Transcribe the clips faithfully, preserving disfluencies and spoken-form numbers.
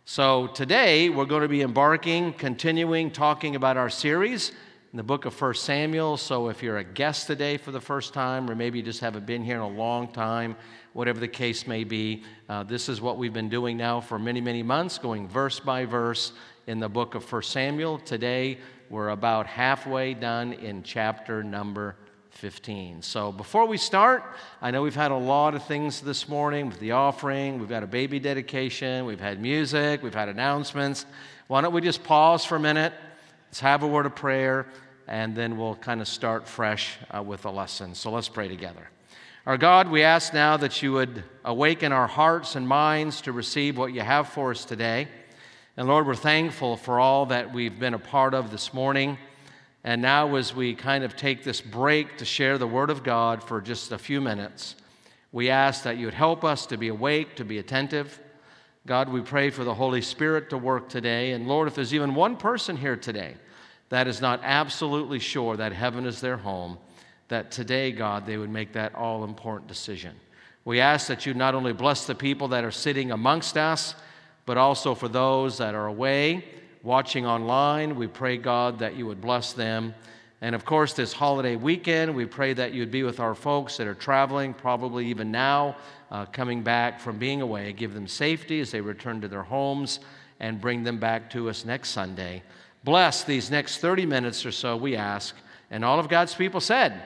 So today we're going to be embarking, continuing talking about our series in the book of First Samuel. So if you're a guest today for the first time, or maybe you just haven't been here in a long time, whatever the case may be, uh, this is what we've been doing now for many, many months, going verse by verse in the book of First Samuel. Today we're about halfway done in chapter number fifteen. So before we start, I know we've had a lot of things this morning with the offering. We've got a baby dedication. We've had music. We've had announcements. Why don't we just pause for a minute? Let's have a word of prayer, and then we'll kind of start fresh uh, with the lesson. So let's pray together. Our God, we ask now that you would awaken our hearts and minds to receive what you have for us today. And Lord, we're thankful for all that we've been a part of this morning. And now as we kind of take this break to share the Word of God for just a few minutes, we ask that you would help us to be awake, to be attentive. God, we pray for the Holy Spirit to work today. And Lord, if there's even one person here today that is not absolutely sure that heaven is their home, that today, God, they would make that all-important decision. We ask that you not only bless the people that are sitting amongst us, but also for those that are away, watching online. We pray, God, that you would bless them. And of course, this holiday weekend, we pray that you'd be with our folks that are traveling, probably even now, uh, coming back from being away. Give them safety as they return to their homes and bring them back to us next Sunday. Bless these next thirty minutes or so, we ask. And all of God's people said,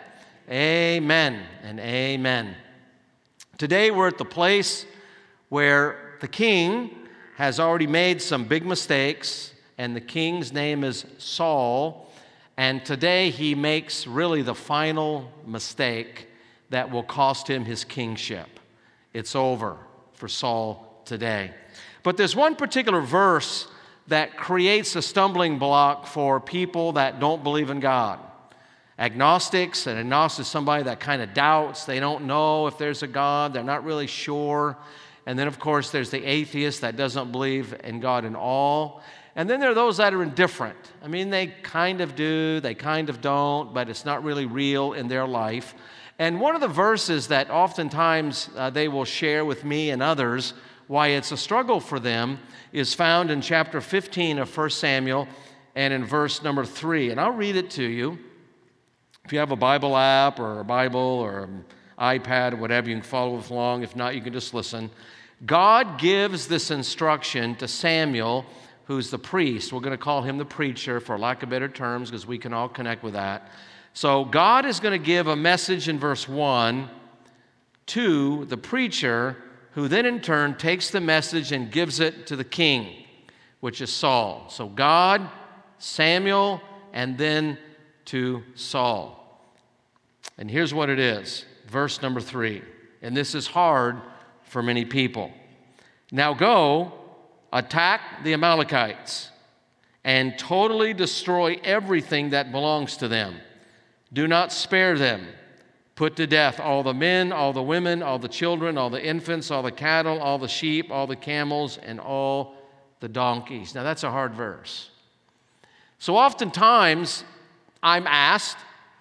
amen and amen. Today, we're at the place where the king has already made some big mistakes, and the king's name is Saul, and today he makes really the final mistake that will cost him his kingship. It's over for Saul today. But there's one particular verse that creates a stumbling block for people that don't believe in God. Agnostics, and agnostic is somebody that kind of doubts. They don't know if there's a God. They're not really sure. And then, of course, there's the atheist that doesn't believe in God at all. And then there are those that are indifferent. I mean, they kind of do, they kind of don't, but it's not really real in their life. And one of the verses that oftentimes uh, they will share with me and others why it's a struggle for them is found in chapter fifteen of First Samuel and in verse number three. And I'll read it to you. If you have a Bible app or a Bible or an iPad or whatever, you can follow along. If not, you can just listen. God gives this instruction to Samuel, who's the priest. We're going to call him the preacher, for lack of better terms, because we can all connect with that. So God is going to give a message in verse one to the preacher, who then in turn takes the message and gives it to the king, which is Saul. So God, Samuel, and then to Saul. And here's what it is, verse number three. And this is hard for many people. Now go, attack the Amalekites, and totally destroy everything that belongs to them. Do not spare them. Put to death all the men, all the women, all the children, all the infants, all the cattle, all the sheep, all the camels, and all the donkeys. Now that's a hard verse. So oftentimes I'm asked,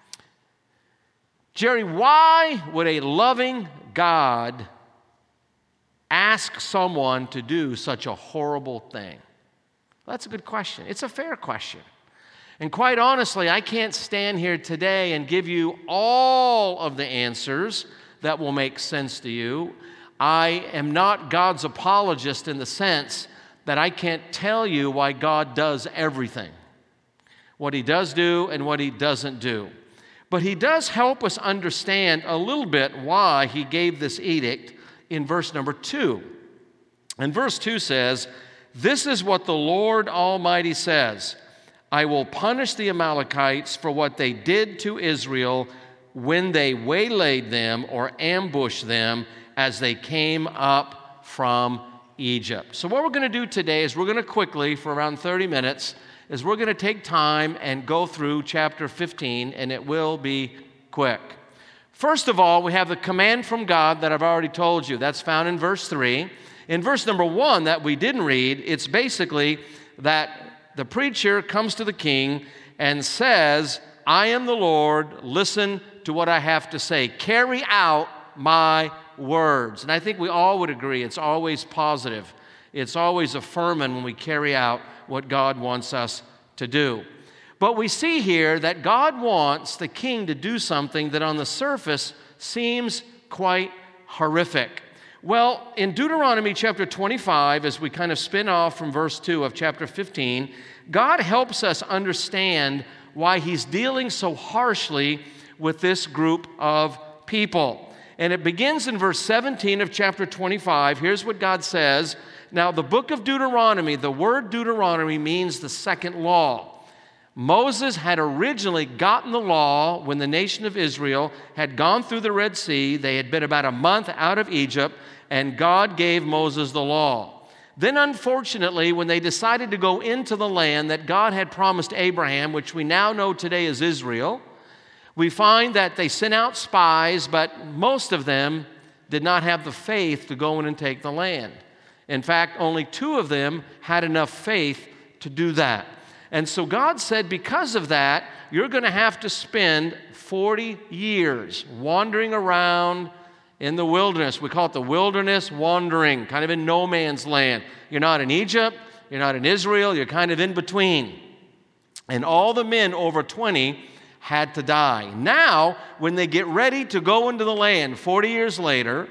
Jerry, why would a loving God ask someone to do such a horrible thing? Well, that's a good question. It's a fair question. And quite honestly, I can't stand here today and give you all of the answers that will make sense to you. I am not God's apologist in the sense that I can't tell you why God does everything, what he does do and what he doesn't do. But he does help us understand a little bit why he gave this edict in verse number two. And verse two says, "This is what the Lord Almighty says, I will punish the Amalekites for what they did to Israel when they waylaid them or ambushed them as they came up from Egypt." So what we're going to do today is we're going to quickly, for around thirty minutes, is we're going to take time and go through chapter fifteen, and it will be quick. First of all, we have the command from God that I've already told you. That's found in verse three. In verse number one that we didn't read, it's basically that the preacher comes to the king and says, I am the Lord, listen to what I have to say. Carry out my words. And I think we all would agree it's always positive It's always affirming when we carry out what God wants us to do. But we see here that God wants the king to do something that on the surface seems quite horrific. Well, in Deuteronomy chapter twenty-five, as we kind of spin off from verse two of chapter fifteen, God helps us understand why he's dealing so harshly with this group of people. And it begins in verse seventeen of chapter twenty-five. Here's what God says. Now, the book of Deuteronomy, the word Deuteronomy means the second law. Moses had originally gotten the law when the nation of Israel had gone through the Red Sea. They had been about a month out of Egypt, and God gave Moses the law. Then, unfortunately, when they decided to go into the land that God had promised Abraham, which we now know today is Israel, we find that they sent out spies, but most of them did not have the faith to go in and take the land. In fact, only two of them had enough faith to do that. And so God said, because of that, you're going to have to spend forty years wandering around in the wilderness. We call it the wilderness wandering, kind of in no man's land. You're not in Egypt, you're not in Israel, you're kind of in between. And all the men over twenty had to die. Now, when they get ready to go into the land forty years later,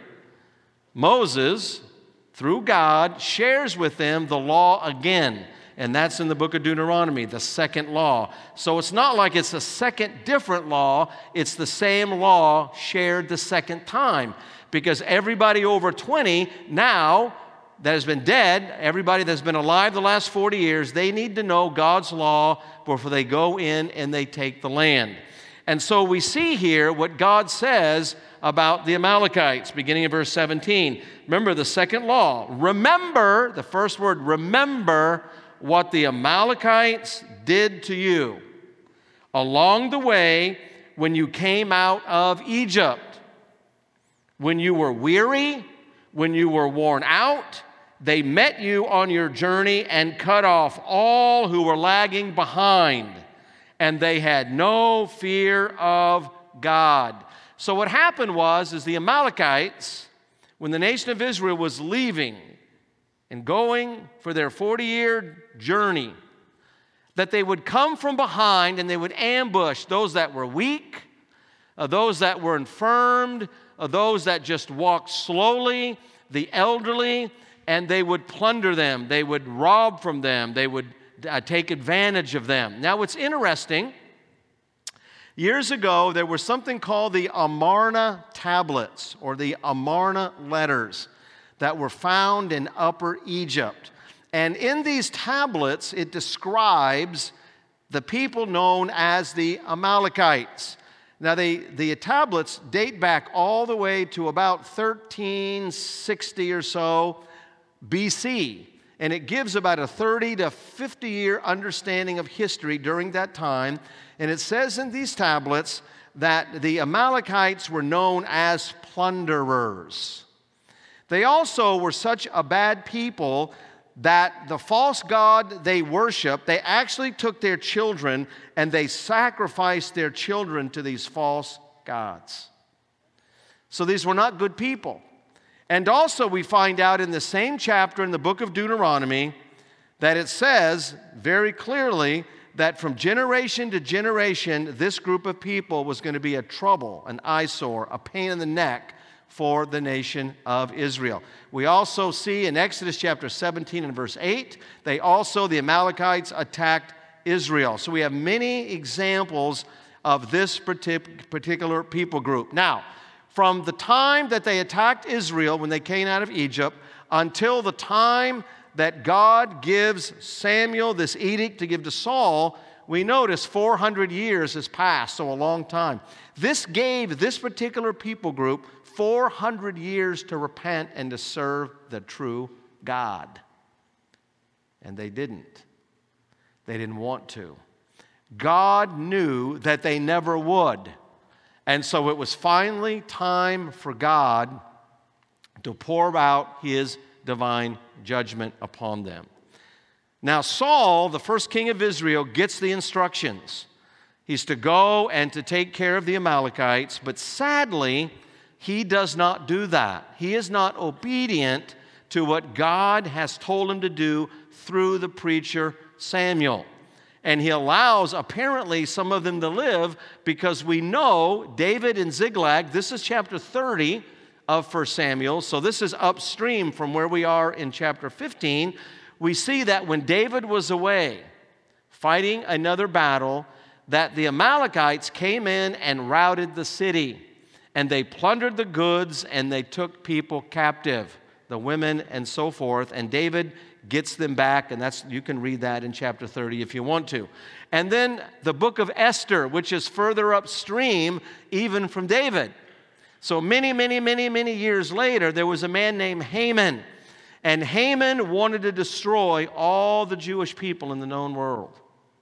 Moses, through God, shares with them the law again. And that's in the book of Deuteronomy, the second law. So it's not like it's a second different law. It's the same law shared the second time. Because everybody over twenty now that has been dead, everybody that's been alive the last forty years, they need to know God's law before they go in and they take the land. And so we see here what God says about the Amalekites, beginning in verse seventeen. Remember the second law. Remember, the first word, remember what the Amalekites did to you along the way when you came out of Egypt. When you were weary, when you were worn out, they met you on your journey and cut off all who were lagging behind, and they had no fear of God. So what happened was, is the Amalekites, when the nation of Israel was leaving and going for their forty-year journey, that they would come from behind and they would ambush those that were weak, uh, those that were infirmed, uh, those that just walked slowly, the elderly, and they would plunder them. They would rob from them. They would uh, take advantage of them. Now, what's interesting, years ago, there was something called the Amarna tablets, or the Amarna letters, that were found in Upper Egypt. And in these tablets, it describes the people known as the Amalekites. Now, they, the tablets date back all the way to about thirteen sixty or so B C, and it gives about a thirty to fifty year understanding of history during that time. And it says in these tablets that the Amalekites were known as plunderers. They also were such a bad people that the false god they worshiped, they actually took their children and they sacrificed their children to these false gods. So these were not good people. And also we find out in the same chapter in the book of Deuteronomy that it says very clearly that from generation to generation, this group of people was going to be a trouble, an eyesore, a pain in the neck for the nation of Israel. We also see in Exodus chapter seventeen and verse eight, they also, the Amalekites, attacked Israel. So we have many examples of this particular people group. Now, from the time that they attacked Israel when they came out of Egypt until the time that God gives Samuel this edict to give to Saul, we notice four hundred years has passed, so a long time. This gave this particular people group four hundred years to repent and to serve the true God. And they didn't. They didn't want to. God knew that they never would. And so it was finally time for God to pour out his divine judgment upon them. Now Saul, the first king of Israel, gets the instructions. He's to go and to take care of the Amalekites, but sadly, he does not do that. He is not obedient to what God has told him to do through the preacher Samuel. And he allows, apparently, some of them to live because we know David and Ziklag, this is chapter thirty of First Samuel, so this is upstream from where we are in chapter fifteen. We see that when David was away fighting another battle, that the Amalekites came in and routed the city. And they plundered the goods and they took people captive, the women and so forth. And David gets them back, and that's you can read that in chapter thirty if you want to. And then the book of Esther, which is further upstream even from David. So many, many, many, many years later, there was a man named Haman. And Haman wanted to destroy all the Jewish people in the known world.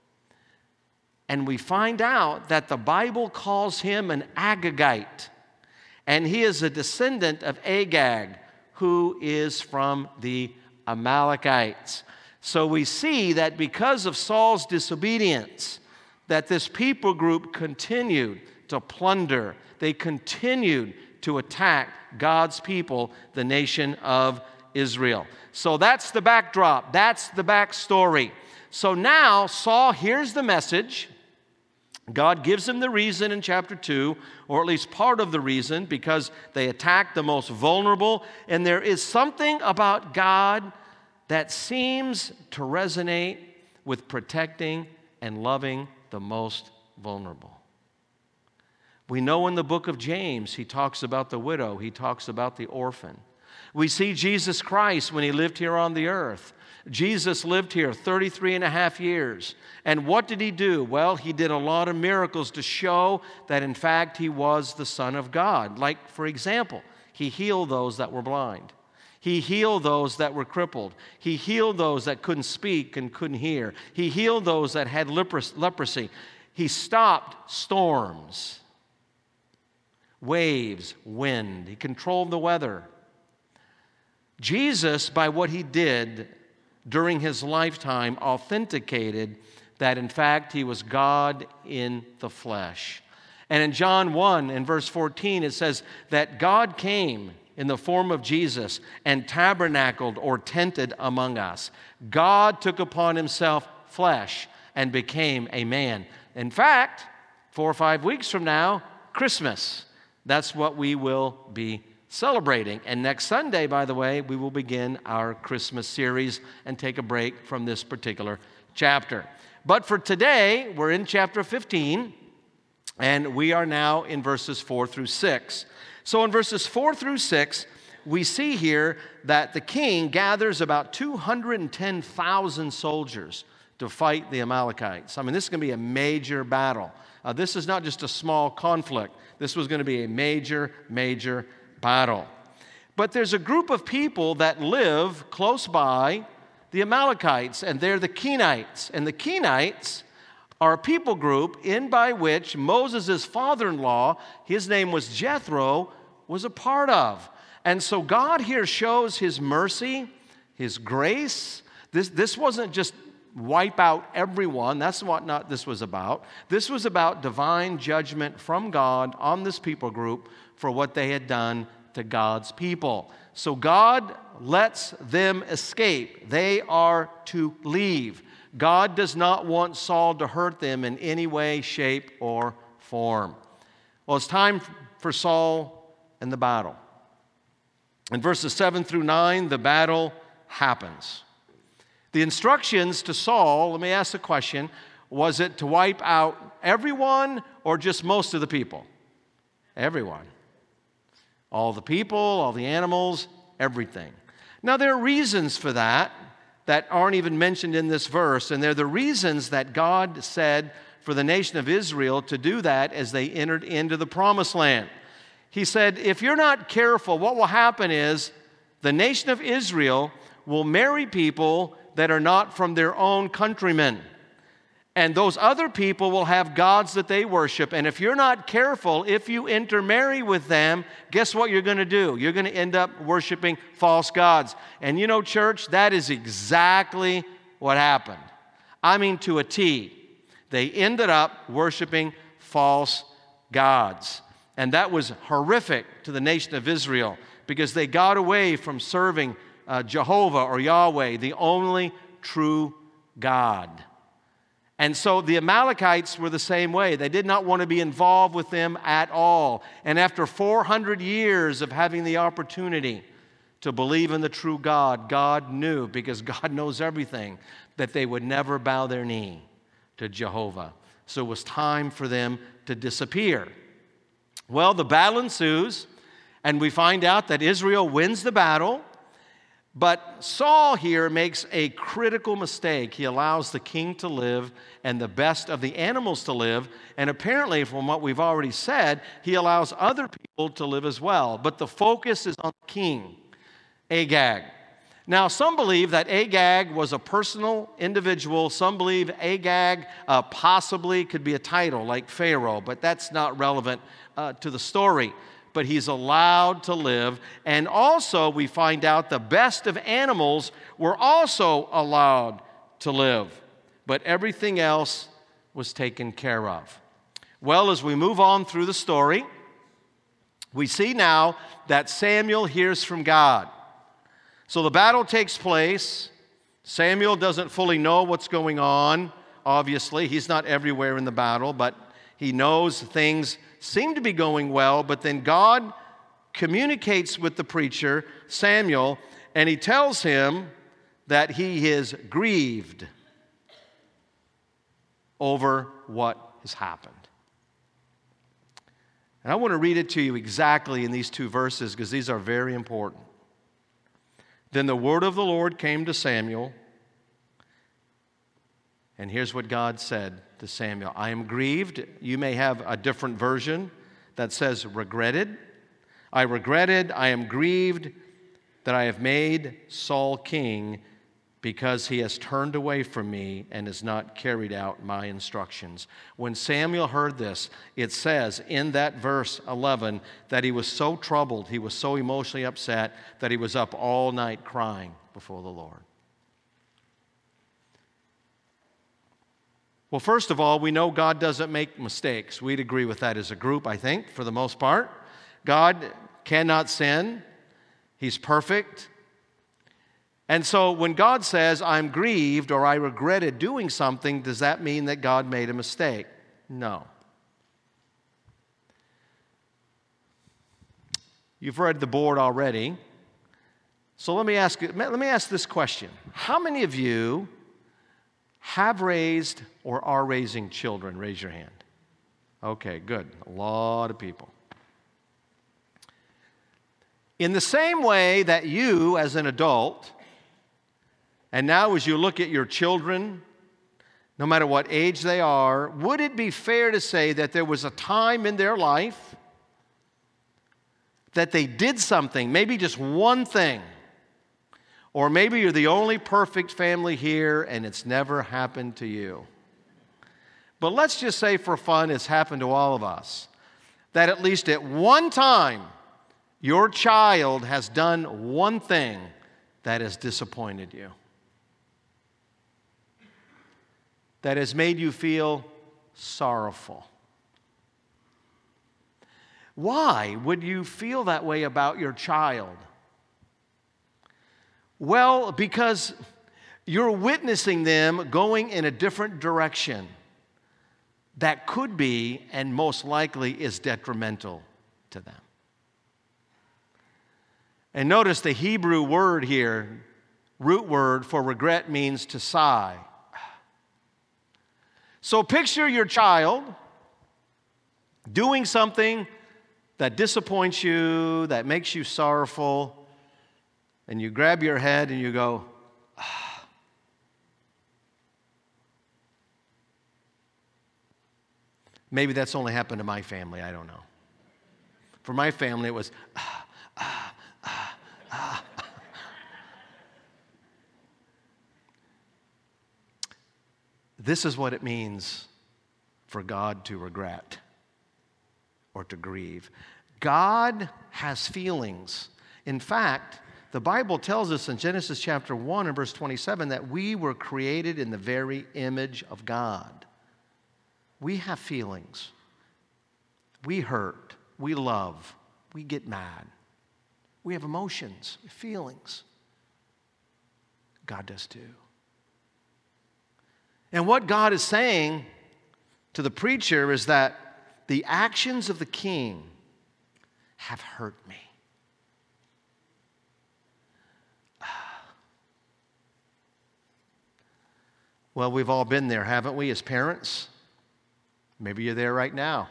And we find out that the Bible calls him an Agagite. And he is a descendant of Agag, who is from the Amalekites. So we see that because of Saul's disobedience, that this people group continued to plunder. They continued to attack God's people, the nation of Israel. So that's the backdrop. That's the backstory. So now Saul hears the message. God gives him the reason in chapter two, or at least part of the reason, because they attacked the most vulnerable. And there is something about God that seems to resonate with protecting and loving the most vulnerable. We know in the book of James, he talks about the widow, he talks about the orphan. We see Jesus Christ when he lived here on the earth. Jesus lived here thirty-three and a half years. And what did he do? Well, he did a lot of miracles to show that, in fact, he was the Son of God. Like, for example, he healed those that were blind. He healed those that were crippled. He healed those that couldn't speak and couldn't hear. He healed those that had leprosy. He stopped storms, waves, wind. He controlled the weather. Jesus, by what he did during his lifetime, authenticated that, in fact, he was God in the flesh. And in John one, in verse fourteen, it says that God came in the form of Jesus and tabernacled or tented among us. God took upon himself flesh and became a man. In fact, four or five weeks from now, Christmas, that's what we will be celebrating. And next Sunday, by the way, we will begin our Christmas series and take a break from this particular chapter. But for today, we're in chapter fifteen, and we are now in verses four through six. So in verses four through six, we see here that the king gathers about two hundred ten thousand soldiers to fight the Amalekites. I mean, this is going to be a major battle. Uh, this is not just a small conflict. This was going to be a major, major battle. But there's a group of people that live close by the Amalekites, and they're the Kenites. And the Kenites are a people group in by which Moses' father-in-law, his name was Jethro, was a part of. And so God here shows his mercy, his grace. This, this wasn't just wipe out everyone. That's what not this was about. This was about divine judgment from God on this people group for what they had done to God's people. So God lets them escape. They are to leave. God does not want Saul to hurt them in any way, shape, or form. Well, it's time for Saul and the battle. In verses seven through nine, the battle happens. The instructions to Saul, let me ask the question, was it to wipe out everyone or just most of the people? Everyone. All the people, all the animals, everything. Now, there are reasons for that that aren't even mentioned in this verse, and they're the reasons that God said for the nation of Israel to do that as they entered into the promised land. He said, if you're not careful, what will happen is the nation of Israel will marry people that are not from their own countrymen. And those other people will have gods that they worship. And if you're not careful, if you intermarry with them, guess what you're going to do? You're going to end up worshiping false gods. And you know, church, that is exactly what happened. I mean, to a T. They ended up worshiping false gods. And that was horrific to the nation of Israel because they got away from serving uh, Jehovah or Yahweh, the only true God. And so the Amalekites were the same way. They did not want to be involved with them at all. And after four hundred years of having the opportunity to believe in the true God, God knew, because God knows everything, that they would never bow their knee to Jehovah. So it was time for them to disappear. Well, the battle ensues, and we find out that Israel wins the battle. But Saul here makes a critical mistake. He allows the king to live and the best of the animals to live. And apparently, from what we've already said, he allows other people to live as well. But the focus is on the king, Agag. Now, some believe that Agag was a personal individual. Some believe Agag uh, possibly could be a title like Pharaoh, but that's not relevant uh, to the story. But he's allowed to live. And also, we find out the best of animals were also allowed to live. But everything else was taken care of. Well, as we move on through the story, we see now that Samuel hears from God. So the battle takes place. Samuel doesn't fully know what's going on, obviously. He's not everywhere in the battle, but he knows things seem to be going well. But then God communicates with the preacher, Samuel, and he tells him that he is grieved over what has happened. And I want to read it to you exactly in these two verses because these are very important. Then the word of the Lord came to Samuel, and here's what God said to Samuel. I am grieved. You may have a different version that says regretted. I regretted, I am grieved that I have made Saul king because he has turned away from me and has not carried out my instructions. When Samuel heard this, it says in that verse eleven that he was so troubled, he was so emotionally upset that he was up all night crying before the Lord. Well, first of all, we know God doesn't make mistakes. We'd agree with that as a group, I think, for the most part. God cannot sin. He's perfect. And so when God says, I'm grieved or I regretted doing something, does that mean that God made a mistake? No. You've read the board already. So let me ask, let me ask this question. How many of you have raised or are raising children? Raise your hand. Okay, good. A lot of people. In the same way that you, as an adult, and now as you look at your children, no matter what age they are, would it be fair to say that there was a time in their life that they did something, maybe just one thing, or maybe you're the only perfect family here and it's never happened to you. But let's just say for fun it's happened to all of us, that at least at one time your child has done one thing that has disappointed you, that has made you feel sorrowful. Why would you feel that way about your child? Well, because you're witnessing them going in a different direction that could be, and most likely is, detrimental to them. And notice the Hebrew word here, root word for regret, means to sigh. So picture your child doing something that disappoints you, that makes you sorrowful, and you grab your head and you go, ah. Maybe that's only happened to my family, I don't know. For my family, it was, ah, ah, ah, ah. This is what it means for God to regret or to grieve. God has feelings. In fact, the Bible tells us in Genesis chapter one and verse twenty-seven that we were created in the very image of God. We have feelings. We hurt. We love. We get mad. We have emotions, feelings. God does too. And what God is saying to the preacher is that the actions of the king have hurt me. Well, we've all been there, haven't we, as parents? Maybe you're there right now.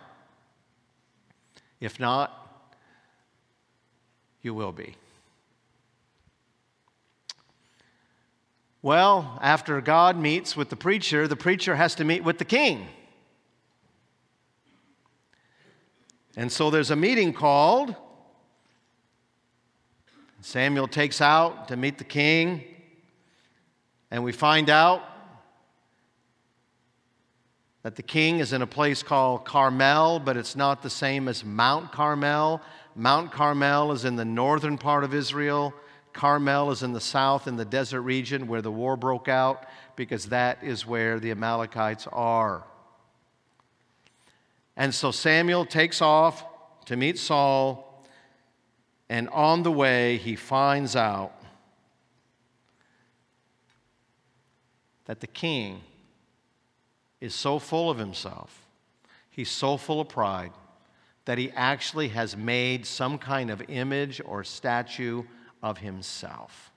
If not, you will be. Well, after God meets with the preacher, the preacher has to meet with the king. And so there's a meeting called. Samuel takes out to meet the king, and we find out that the king is in a place called Carmel, but it's not the same as Mount Carmel. Mount Carmel is in the northern part of Israel. Carmel is in the south, in the desert region where the war broke out, because that is where the Amalekites are. And so Samuel takes off to meet Saul, and on the way he finds out that the king is so full of himself, he's so full of pride, that he actually has made some kind of image or statue of himself.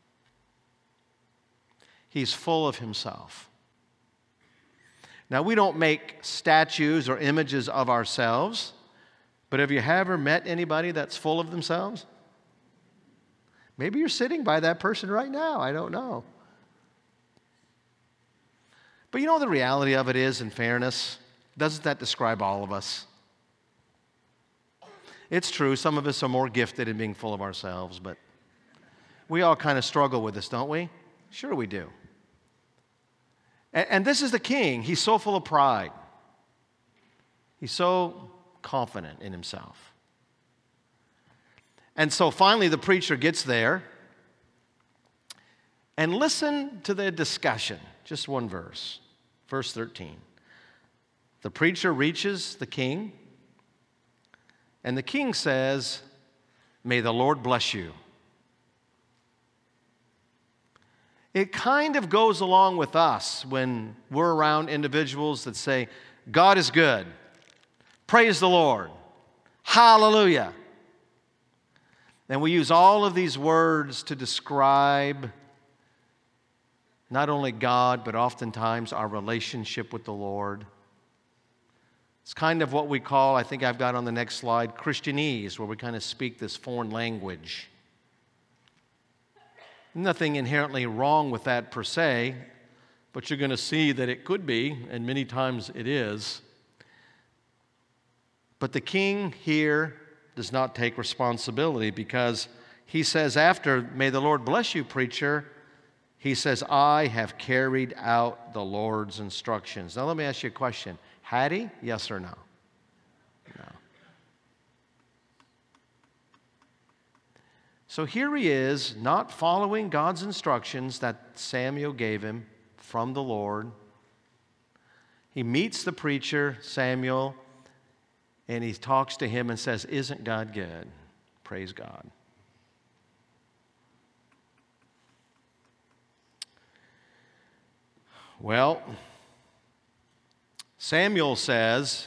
He's full of himself. Now, we don't make statues or images of ourselves, but have you ever met anybody that's full of themselves? Maybe you're sitting by that person right now. I don't know. But you know, the reality of it is, in fairness, doesn't that describe all of us? It's true, some of us are more gifted in being full of ourselves, but we all kind of struggle with this, don't we? Sure we do. And, and this is the king. He's so full of pride. He's so confident in himself. And so finally the preacher gets there, and listen to the discussion. Just one verse. Verse thirteen. The preacher reaches the king, and the king says, "May the Lord bless you." It kind of goes along with us when we're around individuals that say, "God is good. Praise the Lord. Hallelujah." And we use all of these words to describe not only God, but oftentimes our relationship with the Lord. It's kind of what we call, I think I've got on the next slide, Christianese, where we kind of speak this foreign language. Nothing inherently wrong with that per se, but you're going to see that it could be, and many times it is. But the king here does not take responsibility, because he says after, "May the Lord bless you, preacher," he says, "I have carried out the Lord's instructions." Now let me ask you a question. Had he? Yes or no? No. So here he is, not following God's instructions that Samuel gave him from the Lord. He meets the preacher, Samuel, and he talks to him and says, "Isn't God good?" Praise God. Well, Samuel says,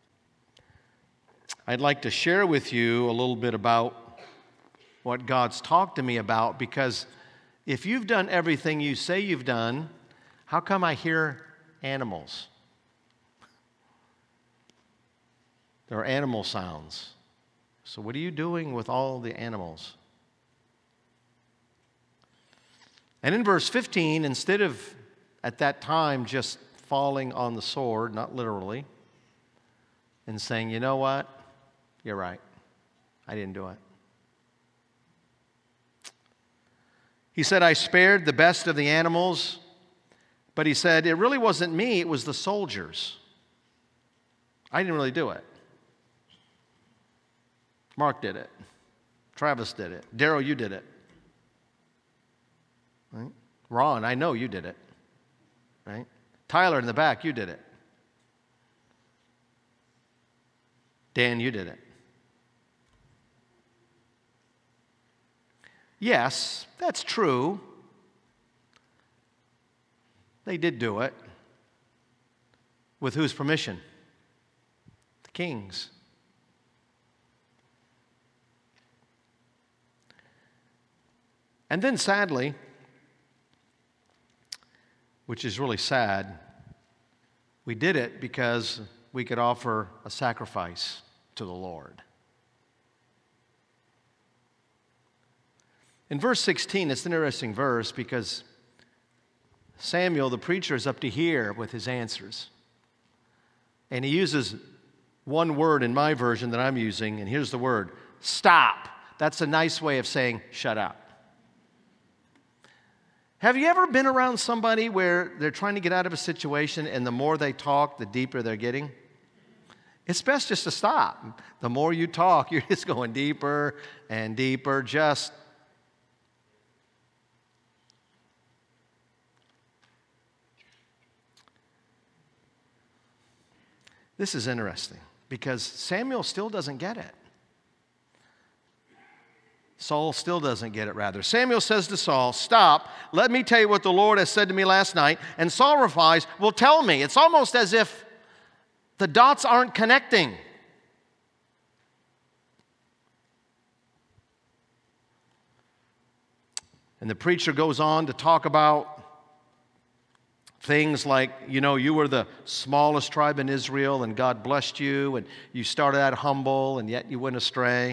"I'd like to share with you a little bit about what God's talked to me about, because if you've done everything you say you've done, how come I hear animals? There are animal sounds. So what are you doing with all the animals?" And in verse fifteen, instead of at that time just falling on the sword, not literally, and saying, "You know what? You're right. I didn't do it." He said, "I spared the best of the animals," but he said, "It really wasn't me, it was the soldiers. I didn't really do it. Mark did it. Travis did it. Daryl, you did it. Right? Ron, I know you did it. Right? Tyler in the back, you did it. Dan, you did it." Yes, that's true. They did do it. With whose permission? The king's. And then sadly, which is really sad, we did it because we could offer a sacrifice to the Lord. In verse sixteen, it's an interesting verse because Samuel, the preacher, is up to here with his answers. And he uses one word in my version that I'm using, and here's the word, stop. That's a nice way of saying shut up. Have you ever been around somebody where they're trying to get out of a situation and the more they talk, the deeper they're getting? It's best just to stop. The more you talk, you're just going deeper and deeper. Just This is interesting because Samuel still doesn't get it. Saul still doesn't get it, rather. Samuel says to Saul, stop, let me tell you what the Lord has said to me last night. And Saul replies, well, tell me. It's almost as if the dots aren't connecting. And the preacher goes on to talk about things like, you know, you were the smallest tribe in Israel and God blessed you and you started out humble and yet you went astray.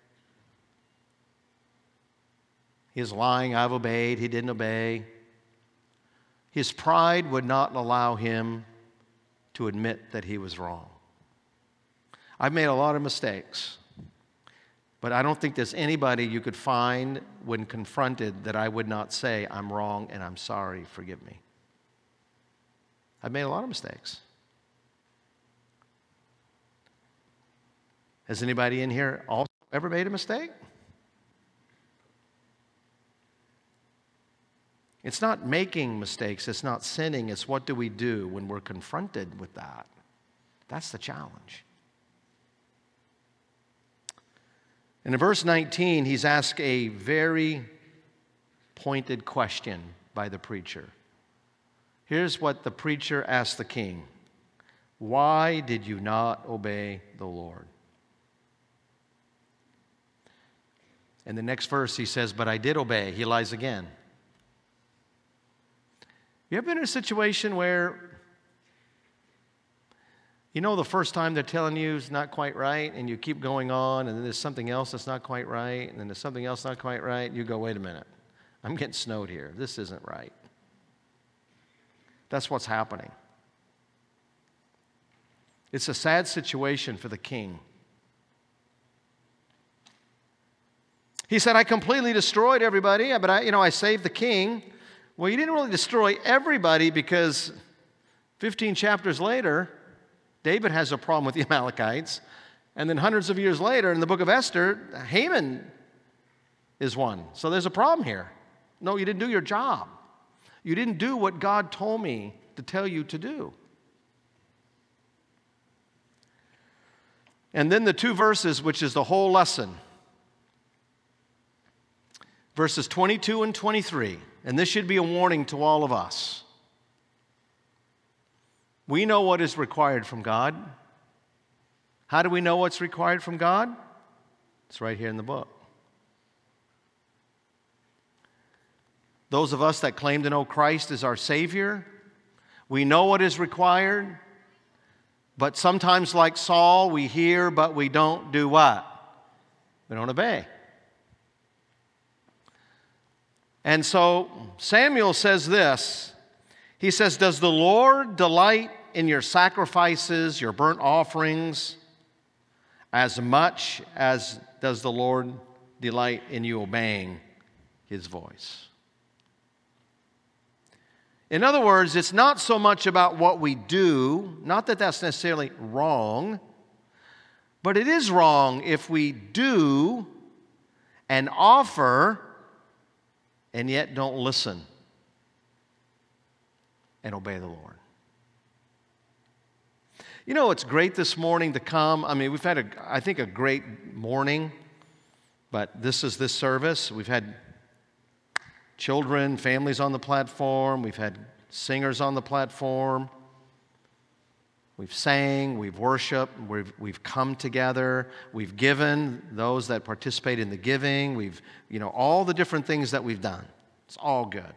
He is lying, I've obeyed, he didn't obey. His pride would not allow him to admit that he was wrong. I've made a lot of mistakes, but I don't think there's anybody you could find when confronted that I would not say, I'm wrong and I'm sorry, forgive me. I've made a lot of mistakes. Has anybody in here also ever made a mistake? It's not making mistakes, it's not sinning, it's what do we do when we're confronted with that. That's the challenge. And in verse nineteen, he's asked a very pointed question by the preacher. Here's what the preacher asked the king. Why did you not obey the Lord? In the next verse, he says, but I did obey. He lies again. You ever been in a situation where, you know, the first time they're telling you it's not quite right, and you keep going on, and then there's something else that's not quite right, and then there's something else not quite right, and you go, wait a minute, I'm getting snowed here. This isn't right. That's what's happening. It's a sad situation for the king. He said, I completely destroyed everybody, but I, you know, I saved the king. Well, you didn't really destroy everybody because fifteen chapters later, David has a problem with the Amalekites. And then hundreds of years later, in the book of Esther, Haman is one. So there's a problem here. No, you didn't do your job. You didn't do what God told me to tell you to do. And then the two verses, which is the whole lesson. Verses twenty-two and twenty-three. And this should be a warning to all of us. We know what is required from God. How do we know what's required from God? It's right here in the book. Those of us that claim to know Christ as our Savior, we know what is required, but sometimes like Saul, we hear, but we don't do what? We don't obey. And so Samuel says this. He says, does the Lord delight in your sacrifices, your burnt offerings, as much as does the Lord delight in you obeying His voice? In other words, it's not so much about what we do, not that that's necessarily wrong, but it is wrong if we do and offer and yet don't listen and obey the Lord. You know, it's great this morning to come. I mean, we've had, a, I think, a great morning, but this is this service. We've had children, families on the platform. We've had singers on the platform. We've sang, we've worshiped, we've, we've come together, we've given those that participate in the giving, we've, you know, all the different things that we've done. It's all good.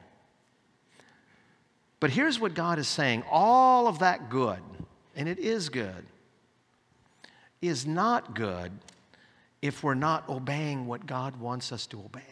But here's what God is saying. All of that good, and it is good, is not good if we're not obeying what God wants us to obey.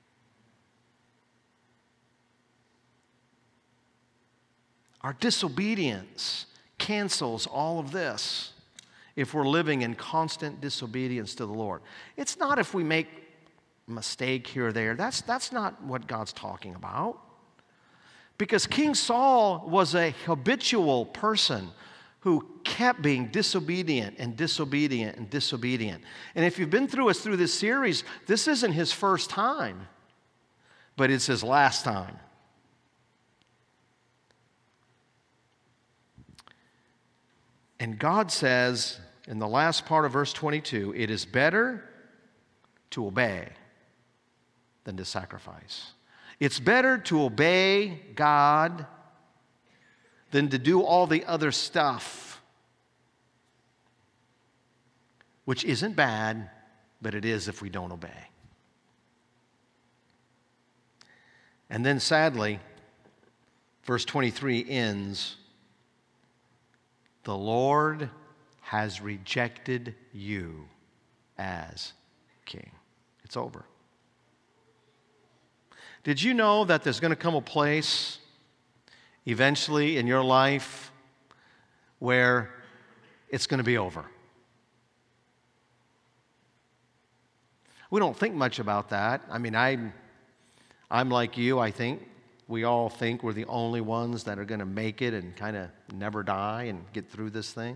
Our disobedience cancels all of this if we're living in constant disobedience to the Lord. It's not if we make a mistake here or there. That's, that's not what God's talking about. Because King Saul was a habitual person who kept being disobedient and disobedient and disobedient. And if you've been through us through this series, this isn't his first time, but it's his last time. And God says in the last part of verse twenty-two, it is better to obey than to sacrifice. It's better to obey God than to do all the other stuff, which isn't bad, but it is if we don't obey. And then sadly, verse twenty-three ends, the Lord has rejected you as king. It's over. Did you know that there's going to come a place eventually in your life where it's going to be over? We don't think much about that. I mean, I'm, I'm like you, I think. We all think we're the only ones that are going to make it and kind of never die and get through this thing.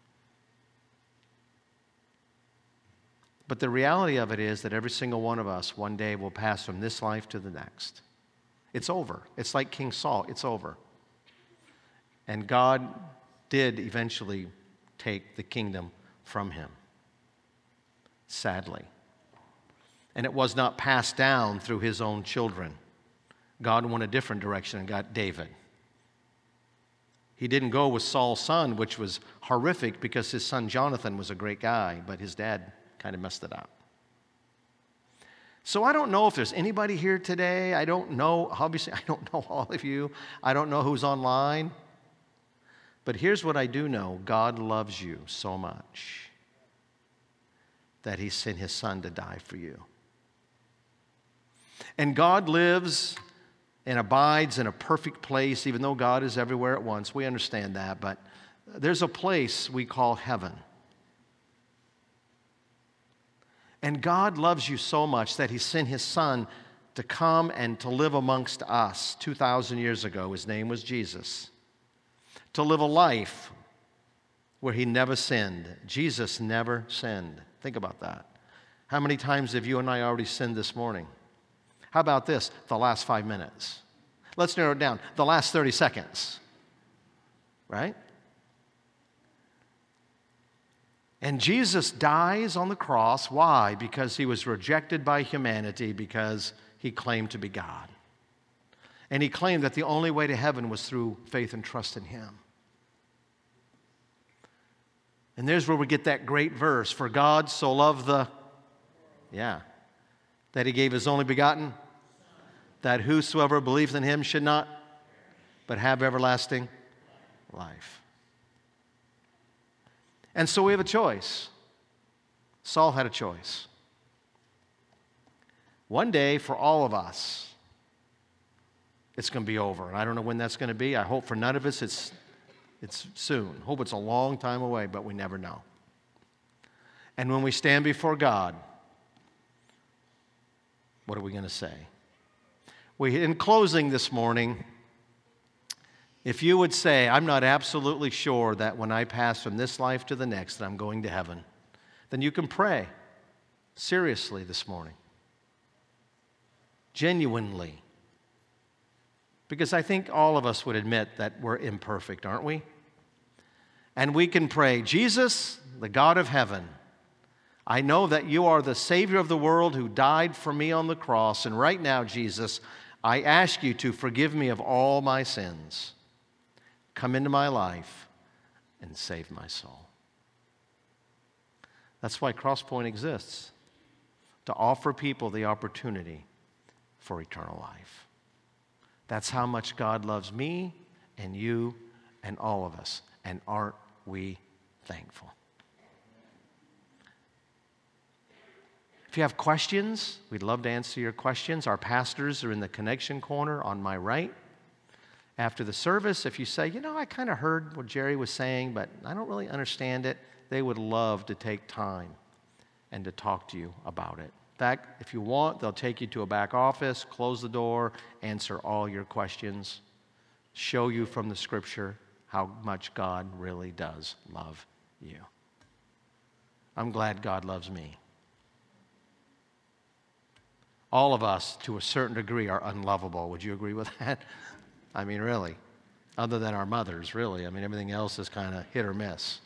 But the reality of it is that every single one of us one day will pass from this life to the next. It's over. It's like King Saul. It's over. And God did eventually take the kingdom from him, sadly. And it was not passed down through his own children. God went a different direction and got David. He didn't go with Saul's son, which was horrific because his son Jonathan was a great guy, but his dad kind of messed it up. So I don't know if there's anybody here today. I don't know, obviously, I don't know all of you. I don't know who's online. But here's what I do know. God loves you so much that he sent his son to die for you. And God lives and abides in a perfect place, even though God is everywhere at once. We understand that, but there's a place we call heaven. And God loves you so much that he sent his son to come and to live amongst us two thousand years ago. His name was Jesus. To live a life where he never sinned. Jesus never sinned. Think about that. How many times have you and I already sinned this morning? How about this? The last five minutes. Let's narrow it down. The last thirty seconds. Right? And Jesus dies on the cross. Why? Because he was rejected by humanity because he claimed to be God. And he claimed that the only way to heaven was through faith and trust in him. And there's where we get that great verse. For God so loved the, yeah, that he gave his only begotten, that whosoever believes in him should not, but have everlasting life. And so we have a choice. Saul had a choice. One day, for all of us, it's going to be over. And I don't know when that's going to be. I hope for none of us it's, it's soon. Hope it's a long time away, but we never know. And when we stand before God, what are we going to say? We, in closing this morning, if you would say, I'm not absolutely sure that when I pass from this life to the next that I'm going to heaven, then you can pray seriously this morning. Genuinely. Because I think all of us would admit that we're imperfect, aren't we? And we can pray, Jesus, the God of heaven, I know that you are the Savior of the world who died for me on the cross. And right now, Jesus, I ask you to forgive me of all my sins. Come into my life and save my soul. That's why Crosspoint exists, to offer people the opportunity for eternal life. That's how much God loves me and you and all of us. And aren't we thankful? If you have questions, we'd love to answer your questions. Our pastors are in the connection corner on my right. After the service, if you say, you know, I kind of heard what Jerry was saying, but I don't really understand it, they would love to take time and to talk to you about it. In fact, if you want, they'll take you to a back office, close the door, answer all your questions, show you from the Scripture how much God really does love you. I'm glad God loves me. All of us, to a certain degree, are unlovable. Would you agree with that? I mean, really. Other than our mothers, really. I mean, everything else is kind of hit or miss.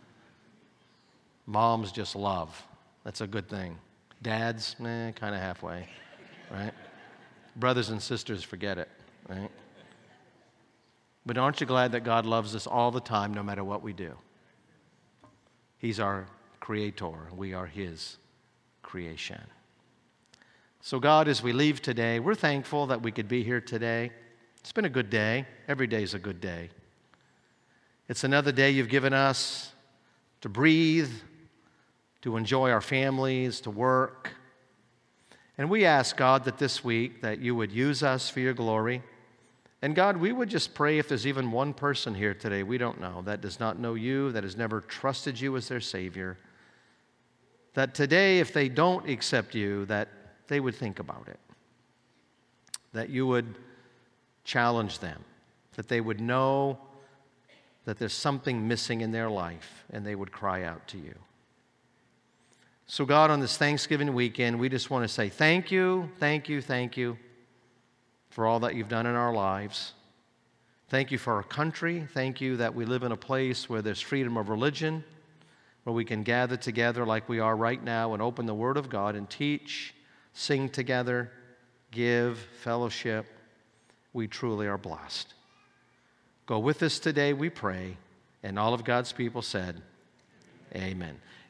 Moms just love. That's a good thing. Dads, eh, kind of halfway, right? Brothers and sisters, forget it, right? But aren't you glad that God loves us all the time, no matter what we do? He's our creator. We are His creation. So God, as we leave today, we're thankful that we could be here today. It's been a good day. Every day is a good day. It's another day you've given us to breathe, to enjoy our families, to work. And we ask, God, that this week that you would use us for your glory. And God, we would just pray if there's even one person here today we don't know, that does not know you, that has never trusted you as their Savior, that today, if they don't accept you, that they would think about it, that you would challenge them, that they would know that there's something missing in their life, and they would cry out to you. So God, on this Thanksgiving weekend, we just want to say thank you, thank you, thank you for all that you've done in our lives. Thank you for our country. Thank you that we live in a place where there's freedom of religion, where we can gather together like we are right now and open the Word of God and teach, sing together, give, fellowship. We truly are blessed. Go with us today, we pray. And all of God's people said, amen.